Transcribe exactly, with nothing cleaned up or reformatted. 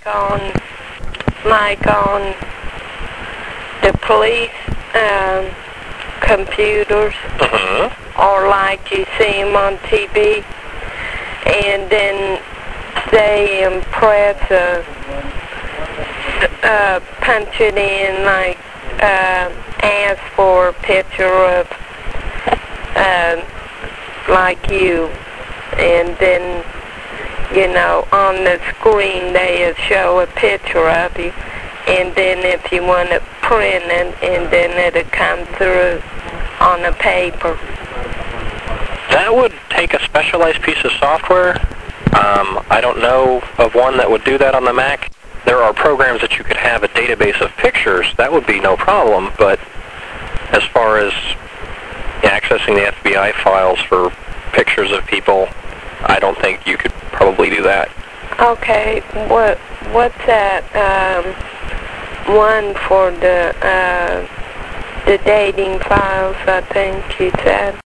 on, like on the police um, computers, Mm-hmm. or like you see them on T V, and then they impress a, uh, punch it in, like uh, ask for a picture of uh, like you, and then, you know, on the screen they show a picture of you, and then if you want to print it, and then it'll come through on the paper. That would take a specialized piece of software. Um, I don't know of one that would do that on the Mac. There are programs that you could have a database of pictures. That would be no problem, but as far as accessing the F B I files for pictures of people, I don't think you could probably do that. Okay, what what's that um, one for the uh, the dating files, I think you said?